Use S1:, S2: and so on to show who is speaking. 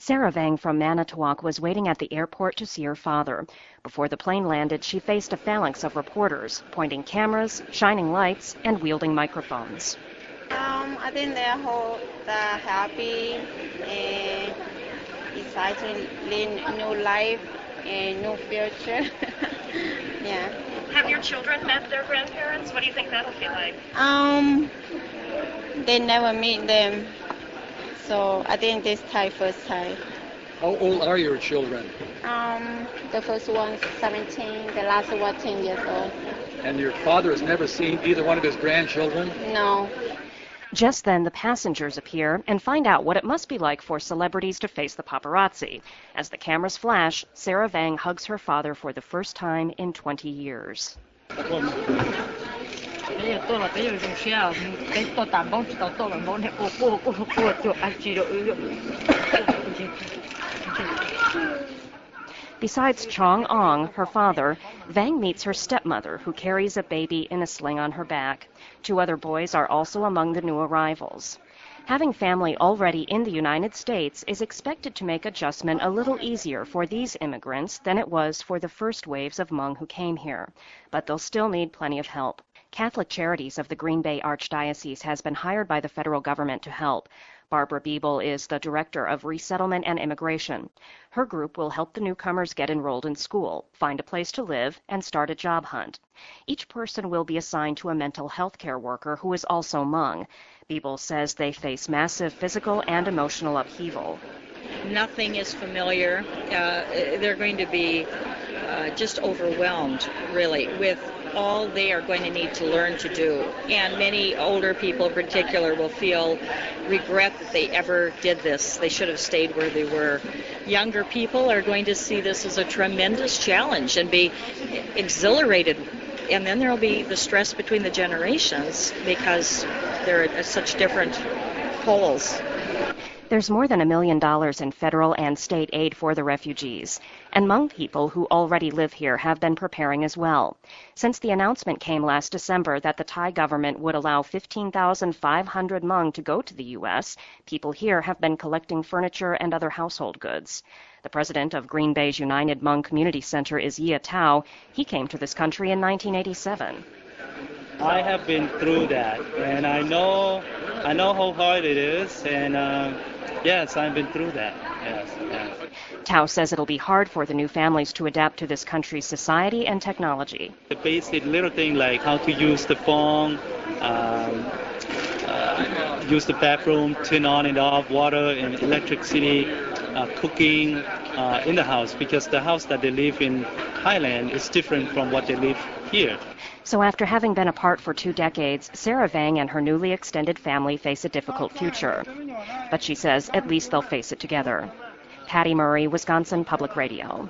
S1: Sarah Vang from Manitowoc was waiting at the airport to see her father. Before the plane landed, she faced a phalanx of reporters, pointing cameras, shining lights, and wielding microphones.
S2: I think they're happy and excited, lead new life and new future. Yeah.
S3: Have your children met their grandparents? What do you think that'll feel like?
S2: They never meet them, so I think this time first time.
S4: How old are your children?
S2: The first one's 17, the last one 10 years old.
S4: And your father has never seen either one of his grandchildren?
S2: No.
S1: Just then, the passengers appear and find out what it must be like for celebrities to face the paparazzi. As the cameras flash, Sarah Vang hugs her father for the first time in 20 years. Besides Chong Ong, her father, Vang meets her stepmother, who carries a baby in a sling on her back. 2 other boys are also among the new arrivals. Having family already in the United States is expected to make adjustment a little easier for these immigrants than it was for the first waves of Hmong who came here. But they'll still need plenty of help. Catholic Charities of the Green Bay Archdiocese has been hired by the federal government to help. Barbara Biebel is the Director of Resettlement and Immigration. Her group will help the newcomers get enrolled in school, find a place to live, and start a job hunt. Each person will be assigned to a mental health care worker who is also Hmong. Biebel says they face massive physical and emotional upheaval.
S5: Nothing is familiar. They're going to be just overwhelmed, really, with all they are going to need to learn to do. And many older people in particular will feel regret that they ever did this. They should have stayed where they were. Younger people are going to see this as a tremendous challenge and be exhilarated. And then there will be the stress between the generations because they're at such different poles.
S1: There's more than $1 million in federal and state aid for the refugees, and Hmong people who already live here have been preparing as well. Since the announcement came last December that the Thai government would allow 15,500 Hmong to go to the U.S., people here have been collecting furniture and other household goods. The president of Green Bay's United Hmong Community Center is Yia Tao. He came to this country in 1987.
S6: I have been through that, and I know how hard it is, and yes, I've been through that. Yes.
S1: Tao says it'll be hard for the new families to adapt to this country's society and technology.
S6: The basic little thing like how to use the phone, use the bathroom, turn on and off water and electricity, cooking in the house, because the house that they live in Thailand is different from what they live here.
S1: So after having been apart for 2 decades, Sarah Vang and her newly extended family face a difficult future. But she says at least they'll face it together. Patty Murray, Wisconsin Public Radio.